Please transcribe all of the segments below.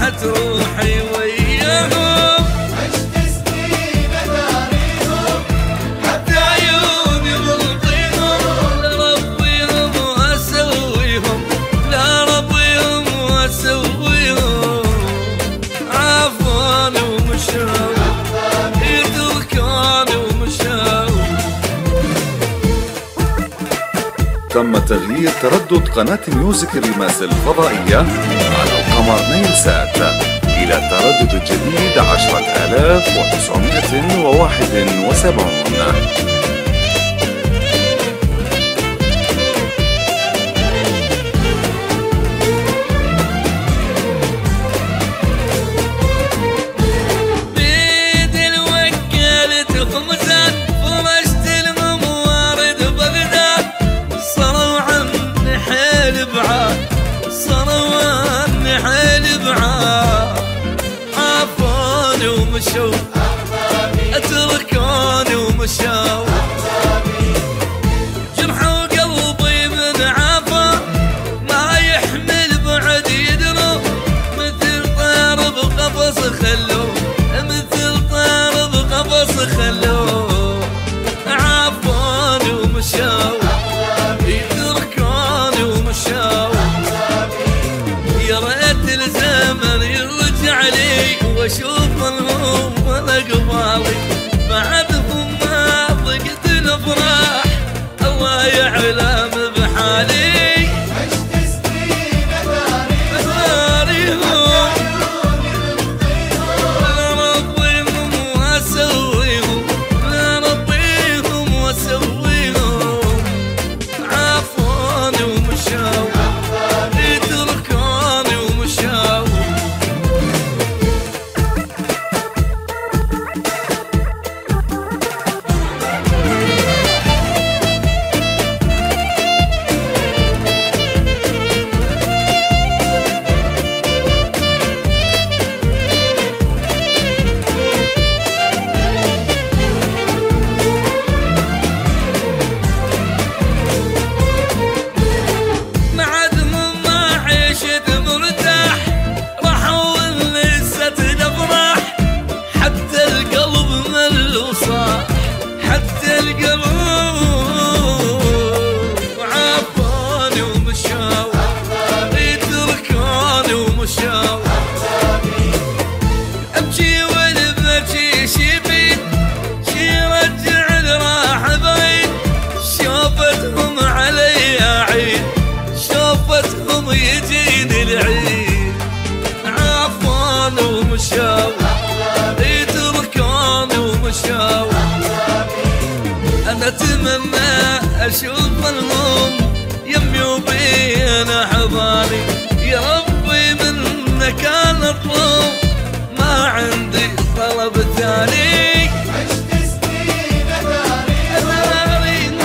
راحت روحي وياهم، عشت سنين اداريهم حتى عيوني ملقيهم، لربيهم واسويهم، لربيهم واسويهم. عافوني ومشوا يتركوني ومشوا. تم تغيير تردد قناة ميوزك ريماس الفضائية على القمر نايلسات إلى التردد الجديد 10971. عافوني ومشوا اتركوني ومشوا. جرحوا قلبي من عافا ما يحمل بعد يدروا، مثل طير بقفص خلوه، مثل طير بقفص خلوه. عافوني ومشوا يتركوني ومشوا. يا ريت الزمن يرجع لي واشوف الهموم اقبالي، بعدهم ما ضقت الافراح الله يعلم بحالي. عشت سنين اداريهم لربيهم واسويهم، لربيهم واسويهم. عافوني ومشوا يتركوني ومشوا. أبكي والبكي شبيت شي رجع الراح بعيد، شوفتهم علي عيد، شوفتهم يجيني العيد. عافوني ومشوا يتركوني ومشوا. أنا أتمنى أشوف الهم يمي وبين أحضاني، يا ربي منك أنا أطلب ما عندي طلب ثاني. عشت سنين اداريهم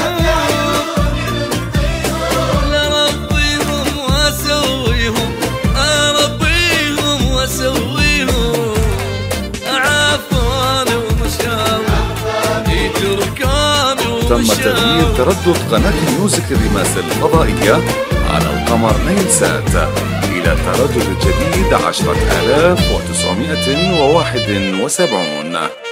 لربيهم واسويهم، اربيهم واسويهم. عافوني ومشوا يتركوني تم ومشوا. تغيير تردد قناة ميوزك ريماس الفضائية على القمر نايلسات إلى التردد الجديد 10971.